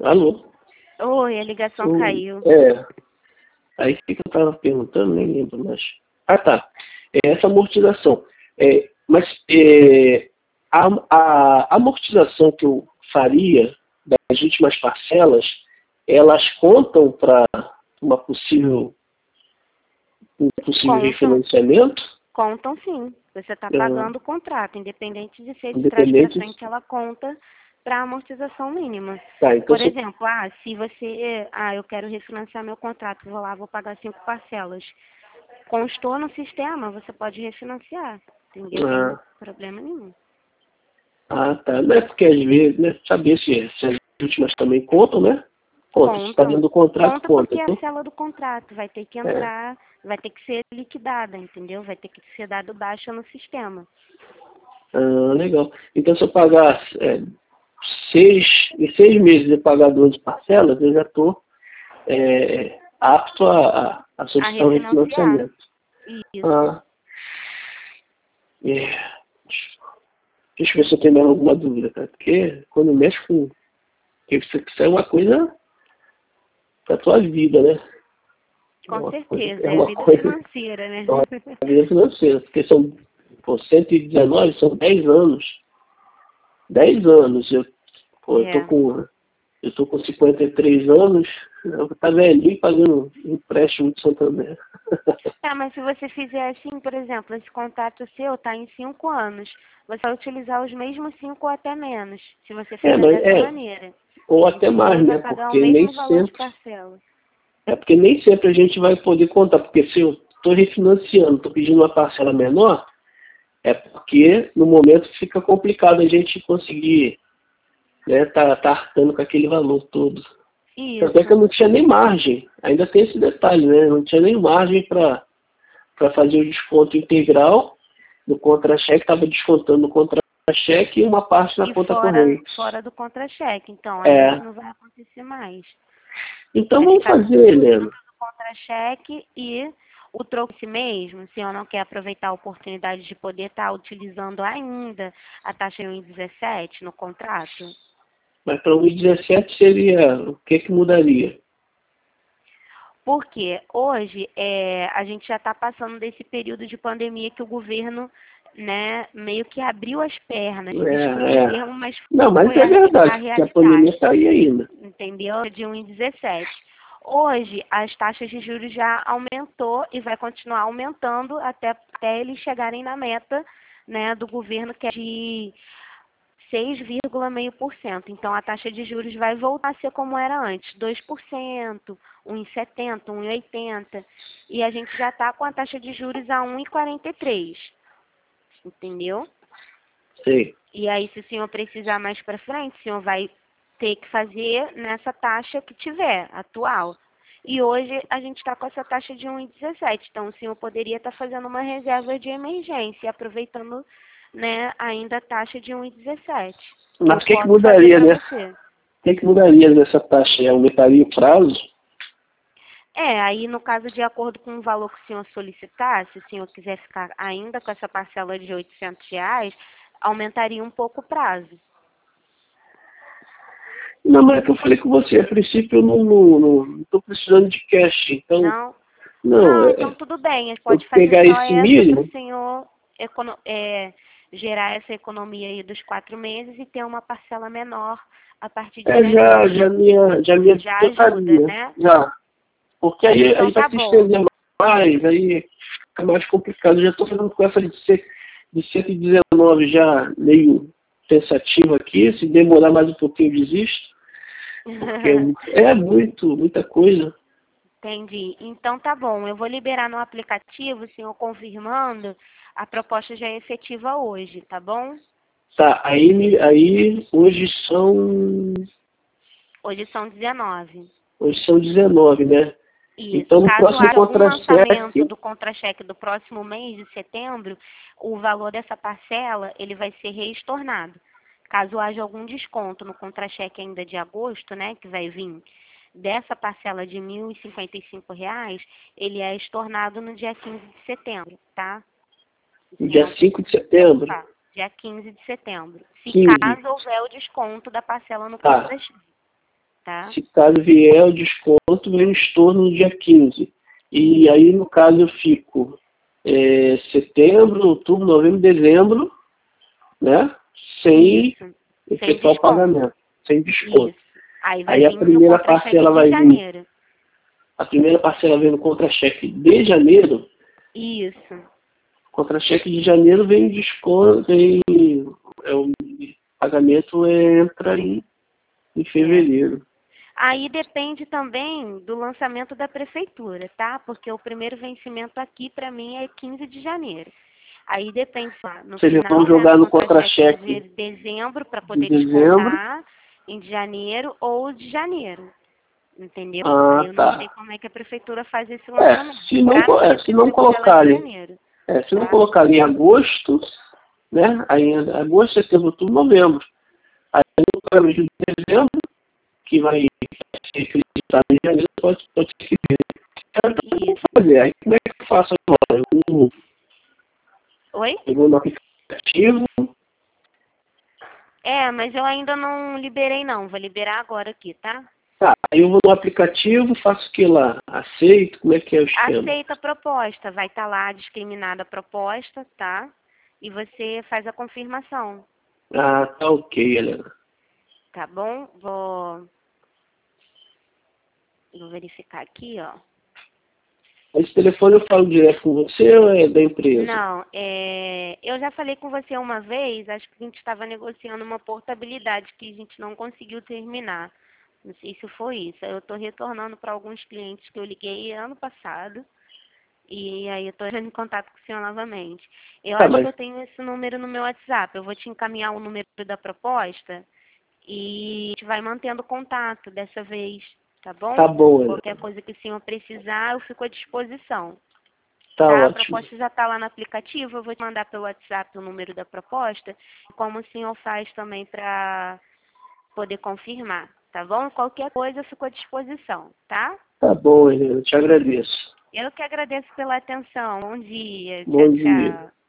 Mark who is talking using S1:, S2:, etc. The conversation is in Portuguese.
S1: Alô?
S2: Oi, a ligação caiu.
S1: Aí o que eu estava perguntando, nem lembro mais. Ah, tá. Essa amortização. Mas a amortização que eu faria das últimas parcelas, elas contam para um possível refinanciamento?
S2: Contam sim. Você está pagando o contrato, independente de ser de trás para frente, ela conta para a amortização mínima.
S1: Tá, então
S2: por exemplo, se você, eu quero refinanciar meu contrato, vou lá, vou pagar 5 parcelas. Constou no sistema, você pode refinanciar, entendeu? Não tem problema nenhum.
S1: Ah, tá. Não é porque às vezes, né, saber se as últimas também contam, né? Conta. Se está dentro do contrato, conta.
S2: Porque é a célula do contrato vai ter que entrar, vai ter que ser liquidada, entendeu? Vai ter que ser dado baixa no sistema.
S1: Ah, legal. Então se eu pagar em 6 meses eu pagar 12 parcelas, eu já estou apto a solicitar um refinanciamento.
S2: Isso.
S1: Deixa eu ver se eu tenho mais alguma dúvida, cara. Porque quando mexe com... Isso é uma coisa para a tua vida, né?
S2: Com certeza, é a vida financeira, né?
S1: É a vida financeira, porque são 119, são 10 anos. 10 anos. Eu tô com 53 anos, tá velhinho pagando empréstimo de Santander.
S2: Mas se você fizer assim, por exemplo, esse contrato seu está em 5 anos, você vai utilizar os mesmos 5 ou até menos, se você fizer dessa maneira.
S1: Ou até mais, né?
S2: Porque nem sempre.
S1: Porque nem sempre a gente vai poder contar, porque se eu estou refinanciando, estou pedindo uma parcela menor, é porque no momento fica complicado a gente conseguir, né, tá arcando com aquele valor todo. Até que eu não tinha nem margem, ainda tem esse detalhe, né? Não tinha nem margem para fazer o desconto integral do contra-cheque, estava descontando no contra-cheque e uma parte na conta corrente.
S2: Fora do contra-cheque, então aí não vai acontecer mais.
S1: Então vamos fazer, Helena.
S2: Do contra-cheque e o troco mesmo, se eu não quer aproveitar a oportunidade de poder estar utilizando ainda a taxa 1,17 no contrato.
S1: Mas para 1,17 seria, o que mudaria?
S2: Porque hoje a gente já está passando desse período de pandemia que o governo, né, meio que abriu as pernas.
S1: Não, mas é verdade, que a pandemia está aí ainda.
S2: Entendeu? De 1,17. Hoje, as taxas de juros já aumentou e vai continuar aumentando até eles chegarem na meta, né, do governo, que é de 6,5%. Então, a taxa de juros vai voltar a ser como era antes, 2%, 1,70%, 1,80%. E a gente já está com a taxa de juros a 1,43%. Entendeu?
S1: Sim.
S2: E aí, se o senhor precisar mais para frente, o senhor vai ter que fazer nessa taxa que tiver, atual. E hoje a gente está com essa taxa de 1,17. Então, o senhor poderia estar fazendo uma reserva de emergência, aproveitando, né, ainda a taxa de 1,17.
S1: Mas o que mudaria, né? O que mudaria nessa taxa? Aumentaria o prazo?
S2: Aí no caso, de acordo com o valor que o senhor solicitar, se o senhor quiser ficar ainda com essa parcela de R$800, aumentaria um pouco o prazo.
S1: Não, mas é que eu falei com você, a princípio eu não estou precisando de cash, então...
S2: Não, então tudo bem, a gente pode fazer
S1: pegar
S2: só
S1: esse
S2: essa
S1: mínimo,
S2: para o senhor gerar essa economia aí dos 4 meses e ter uma parcela menor a partir de
S1: já
S2: ajuda, né?
S1: Já. Porque aí
S2: Então,
S1: vai se estender mais, aí fica mais complicado. Eu já estou fazendo com essa de 119 já meio pensativo aqui. Se demorar mais um pouquinho, eu desisto. Porque é muita coisa.
S2: Entendi. Então tá bom. Eu vou liberar no aplicativo, o senhor confirmando, a proposta já é efetiva hoje, tá bom?
S1: Tá, aí hoje são...
S2: Hoje são 19.
S1: Hoje são 19, né?
S2: Isso.
S1: Então, no
S2: Caso
S1: próximo
S2: haja algum lançamento do
S1: contra-cheque...
S2: contra-cheque do próximo mês de setembro, o valor dessa parcela ele vai ser reestornado. Caso haja algum desconto no contra-cheque ainda de agosto, né, que vai vir dessa parcela de R$ 1.055, ele é estornado no dia 15 de setembro, tá?
S1: Dia 5 de setembro?
S2: Dia 15 de setembro. Se
S1: 15.
S2: caso houver o desconto da parcela no contra-cheque. tá?
S1: Se caso vier o desconto, vem no estorno no dia 15. E aí, no caso, eu fico setembro, outubro, novembro, dezembro, né? Sem
S2: Isso. Sem
S1: efetuar o
S2: desconto.
S1: pagamento, sem desconto.
S2: Isso. Aí
S1: Aí
S2: vai
S1: a
S2: vir no
S1: primeira
S2: contra-cheque
S1: parcela
S2: de
S1: vai vir,
S2: janeiro.
S1: a primeira parcela vem no contra-cheque de janeiro.
S2: Isso.
S1: Contra-cheque de janeiro vem desconto, o pagamento entra em fevereiro.
S2: Aí depende também do lançamento da prefeitura, tá? Porque o primeiro vencimento aqui para mim é 15 de janeiro. Aí depende lá, no
S1: Eles
S2: final,
S1: vão
S2: né,
S1: jogar
S2: do
S1: no
S2: contra-cheque
S1: contra-cheque
S2: de dezembro para
S1: de
S2: poder
S1: dezembro.
S2: descontar em janeiro ou de janeiro. Entendeu? Aí
S1: Ah,
S2: eu não sei
S1: tá.
S2: como é que a prefeitura faz esse lançamento.
S1: Se não,
S2: Pra mim, a
S1: se não
S2: parcela é de
S1: colocarem,
S2: janeiro,
S1: se não
S2: tá?
S1: colocarem em agosto, né? Aí em agosto, setembro, outubro, novembro. Aí no pagamento de dezembro, que vai ser acreditado em janeiro, pode ser.
S2: Isso.
S1: Fazer. Aí como é que eu faço agora?
S2: Oi?
S1: Eu vou no aplicativo.
S2: Mas eu ainda não liberei não. Vou liberar agora aqui, tá?
S1: Tá, aí eu vou no aplicativo, faço o que lá? Aceito? Como é que é o esquema?
S2: Aceita a proposta. Vai estar lá discriminada a proposta, tá? E você faz a confirmação.
S1: Ah, tá ok, Helena.
S2: Tá bom? Vou verificar aqui, ó.
S1: Esse telefone eu falo direto com você ou é da empresa?
S2: Não, eu já falei com você uma vez, acho que a gente estava negociando uma portabilidade que a gente não conseguiu terminar. Não sei se foi isso. Eu estou retornando para alguns clientes que eu liguei ano passado. E aí eu estou entrando em contato com o senhor novamente. Eu
S1: Tá,
S2: acho que
S1: mas
S2: eu tenho esse número no meu WhatsApp. Eu vou te encaminhar o número da proposta e a gente vai mantendo contato dessa vez, tá bom?
S1: tá bom, Helena.
S2: Qualquer coisa que o senhor precisar, eu fico à disposição.
S1: Tá
S2: Tá? A
S1: ótimo.
S2: proposta já está lá no aplicativo. Eu vou te mandar pelo WhatsApp o número da proposta, como o senhor faz também para poder confirmar, tá bom? Qualquer coisa eu fico à disposição, tá?
S1: Tá bom, Helena. Eu te agradeço.
S2: Eu que agradeço pela atenção. Bom dia. Tchau,
S1: Bom dia.
S2: tchau.